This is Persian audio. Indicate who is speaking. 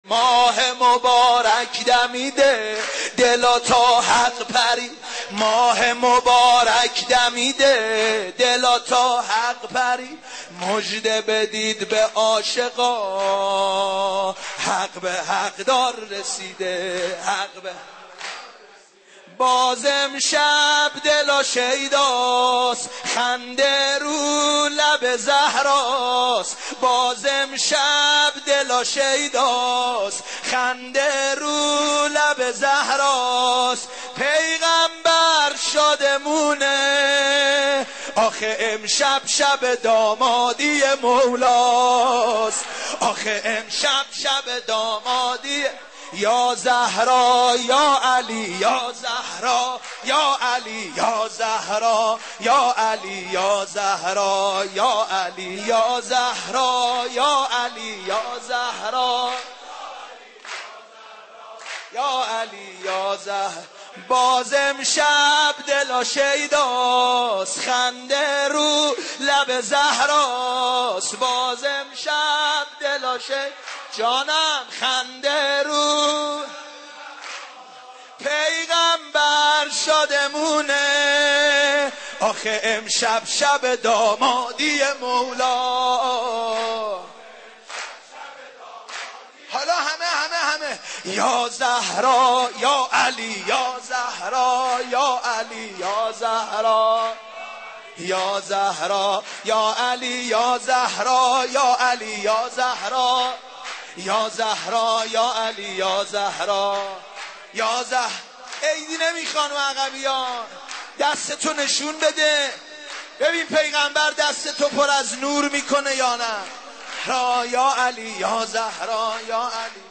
Speaker 1: ماه مبارک دمیده دلا تا حق پری، ماه مبارک دمیده دلا تا حق پری، مژده بدید به عاشقا حق به حق دار رسیده، حق به باز امشب دلا شیداست خنده رو لب زهراست، باز امشب دلا شیداست خنده رو لب زهراست، پیغمبر شادمونه آخه امشب شب دامادی مولاست، آخه امشب شب دامادی یا زهرا یا علی یا زهرا یا علی یا زهرا یا علی یا زهرا یا علی یا زهرا یا علی یا زهرا یا علی یا زهرا، باز امشب دلا شیداست خنده رو لب زهراست، باز امشب دلا جانم خنده رو پیغمبر شادمونه آخه امشب شب دامادی مولا. حالا همه یا زهرا یا علی یا زهرا یا علی یا زهرا یا زهرا یا علی یا زهرا یا علی یا زهرا یا زهرا یا علی یا زهرا یا زهرا. عیدی نمیخوان و عقبیان دستتو نشون بده ببین پیغمبر دستتو پر از نور میکنه یا نه. یا علی یا زهرا یا علی